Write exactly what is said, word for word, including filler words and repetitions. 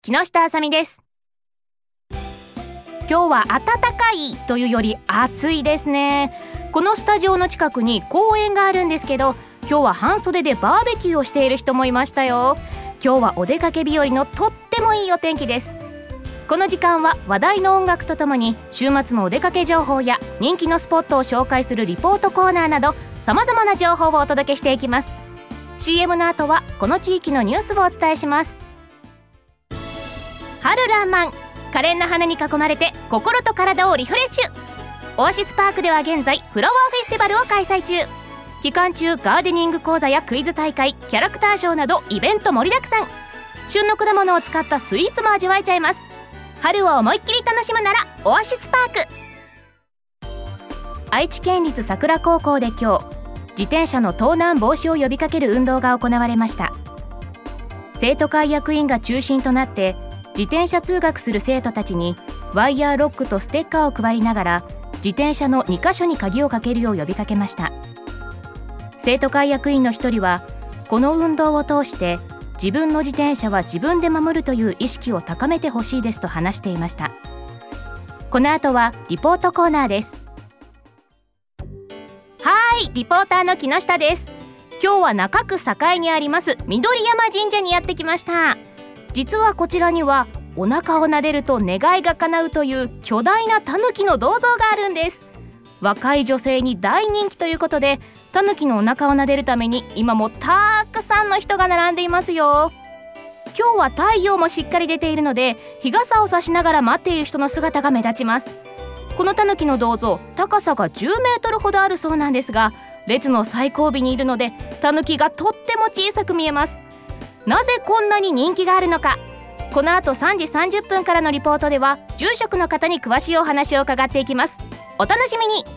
木下あさみです。今日は暖かいというより暑いですね。このスタジオの近くに公園があるんですけど、今日は半袖でバーベキューをしている人もいましたよ。今日はお出かけ日和のとってもいいお天気です。この時間は話題の音楽とともに週末のお出かけ情報や人気のスポットを紹介するリポートコーナーなど様々な情報をお届けしていきます。 シーエム の後はこの地域のニュースをお伝えします。春らんまん、可憐な花に囲まれて心と体をリフレッシュ。オアシスパークでは現在フラワーフェスティバルを開催中。期間中ガーデニング講座やクイズ大会、キャラクターショーなどイベント盛りだくさん。旬の果物を使ったスイーツも味わえちゃいます。春を思いっきり楽しむならオアシスパーク。愛知県立桜高校で今日、自転車の盗難防止を呼びかける運動が行われました。生徒会役員が中心となって自転車通学する生徒たちにワイヤーロックとステッカーを配りながら自転車のにか所に鍵をかけるよう呼びかけました。生徒会役員の一人は、この運動を通して自分の自転車は自分で守るという意識を高めてほしいですと話していました。この後はリポートコーナーです。はい、リポーターの木下です。今日は中区栄にあります緑山神社にやってきました。実はこちらにはお腹を撫でると願いが叶うという巨大なタヌキの銅像があるんです。若い女性に大人気ということで、タヌキのお腹を撫でるために今もたくさんの人が並んでいますよ。今日は太陽もしっかり出ているので日傘を差しながら待っている人の姿が目立ちます。このタヌキの銅像、高さがじゅうメートルほどあるそうなんですが、列の最後尾にいるのでタヌキがとっても小さく見えます。なぜこんなに人気があるのか、この後さんじさんじゅっぷんからのリポートでは住職の方に詳しいお話を伺っていきます。お楽しみに。